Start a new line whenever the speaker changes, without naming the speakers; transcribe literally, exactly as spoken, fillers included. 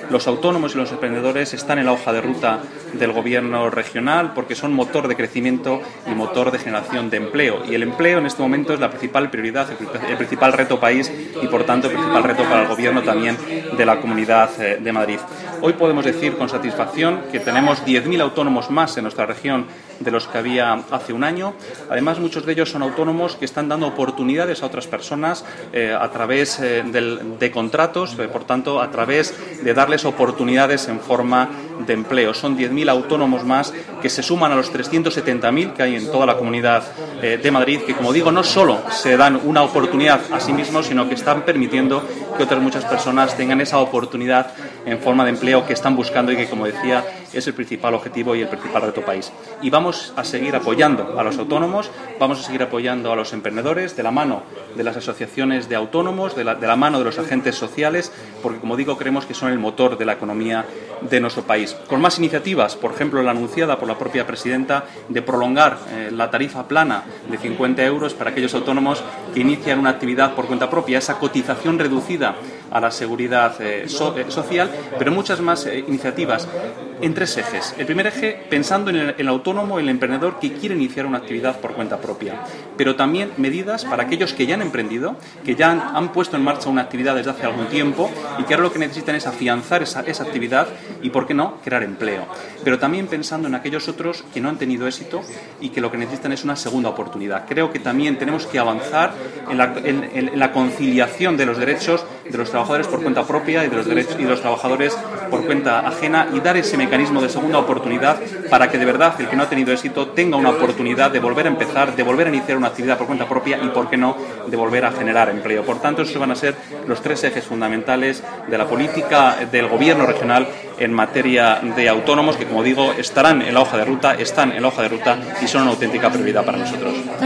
Los autónomos y los emprendedores están en la hoja de ruta del Gobierno regional porque son motor de crecimiento y motor de generación de empleo. Y el empleo en este momento es la principal prioridad, el principal reto país y, por tanto, el principal reto para el Gobierno también de la Comunidad de Madrid. Hoy podemos decir con satisfacción que tenemos diez mil autónomos más en nuestra región de los que había hace un año. Además, muchos de ellos son autónomos que están dando oportunidades a otras personas eh, a través eh, del, de contratos, eh, por tanto, a través de darles oportunidades en forma de empleo. Son diez mil autónomos más que se suman a los trescientos setenta mil que hay en toda la Comunidad eh, de Madrid, que, como digo, no solo se dan una oportunidad a sí mismos, sino que están permitiendo que otras muchas personas tengan esa oportunidad en forma de empleo que están buscando y que, como decía, es el principal objetivo y el principal reto país. Y vamos a seguir apoyando a los autónomos, vamos a seguir apoyando a los emprendedores de la mano de las asociaciones de autónomos, de la, de la mano de los agentes sociales, porque, como digo, creemos que son el motor de la economía de nuestro país. Con más iniciativas, por ejemplo, la anunciada por la propia presidenta de prolongar eh, la tarifa plana de cincuenta euros para aquellos autónomos que inician una actividad por cuenta propia, esa cotización reducida a la seguridad eh, so, eh, social, pero muchas más eh, iniciativas en tres ejes. El primer eje, pensando en el, en el autónomo, en el emprendedor que quiere iniciar una actividad por cuenta propia, pero también medidas para aquellos que ya han emprendido, que ya han, han puesto en marcha una actividad desde hace algún tiempo y que ahora lo que necesitan es afianzar esa, esa actividad y, ¿por qué no?, crear empleo. Pero también pensando en aquellos otros que no han tenido éxito y que lo que necesitan es una segunda oportunidad. Creo que también tenemos que avanzar en la, en, en la conciliación de los derechos de los trabajadores por cuenta propia y de los derechos y de los trabajadores por cuenta ajena, y dar ese mecanismo de segunda oportunidad para que de verdad el que no ha tenido éxito tenga una oportunidad de volver a empezar, de volver a iniciar una actividad por cuenta propia y, por qué no, de volver a generar empleo. Por tanto, esos van a ser los tres ejes fundamentales de la política del Gobierno regional en materia de autónomos, que, como digo, estarán en la hoja de ruta, están en la hoja de ruta y son una auténtica prioridad para nosotros.